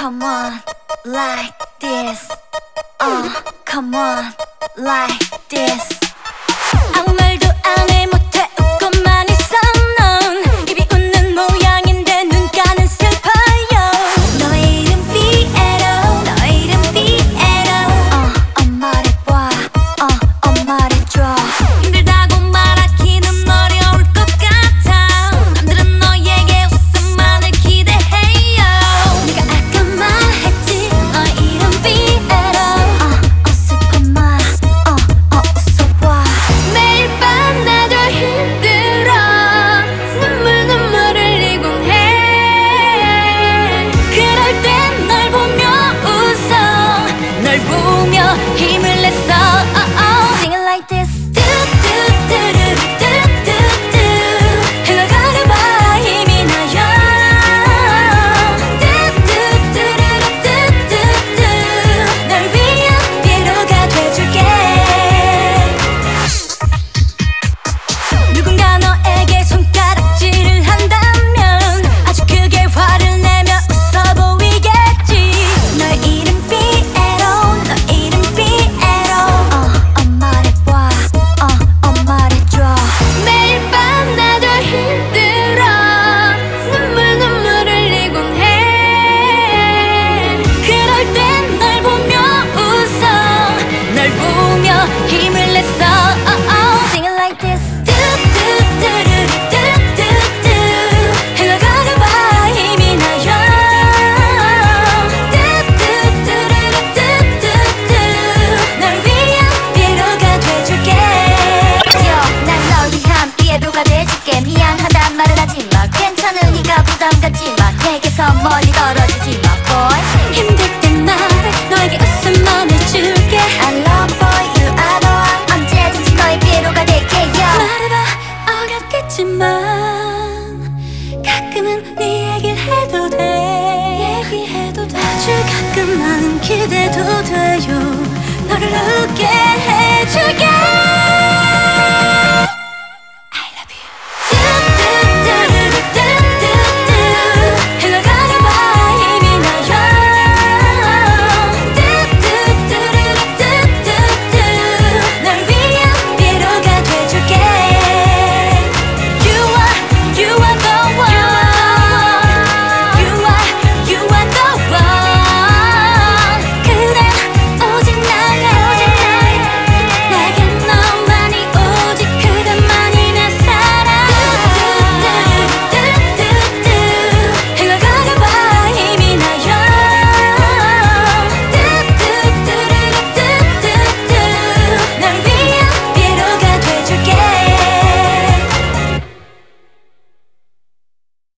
come on, like this. Come on, like this. 아무 말도 안 해 못해 웃고만 있어 넌. 입이 웃는 모양인데 눈가는 슬퍼요. 너의 이름 피에로, 너의 이름 피에로. 말해봐, 말해줘. 힘들다고 말하기는 어려울 것 같아. 남들은 너에게 웃음만을 기대해요. 네가 아까 말했지 너의 이름 피에로. 슬픈 말, 웃어봐. 매일 밤 나도 힘들어. 눈물 흘리곤 해. 그럴 땐 널 보며 웃어. 널 보며 힘을 냈어. Sing it like this. 흘러가는 바람 힘이 나요. 널 위한 위로가 돼줄게. 누군가 너에게 손가락질을 한다면 아주 크게 화를 내며 웃어 보이겠지. 너의 이름 피에로, 너의 이름 피에로. 말해봐, 말해줘. 매일 밤 나도 힘들어. 눈물 흘리곤 해. 그럴 땐 널 보며 웃어. 널 보며 힘을 냈어. Sing it like this. 흘러가는 바람 힘이 나요. 널 위한 위로가 돼줄게. 난 널 위한 위로가 돼줄게. 미안하단 말은 하지마. 괜찮으니까 부담 갖지마. 내게서 멀리 떨어지지마 boy. 힘들 땐 말해. 너에게 웃음만 해줄게. I love for you, I know I'm 언제든지 너의 위로가 될게요. 말해봐 어렵겠지만 가끔은 네 얘기를 해도 돼. 얘기해도 돼. 아주 가끔만 기대도 돼요. 너를 웃게 해줄게.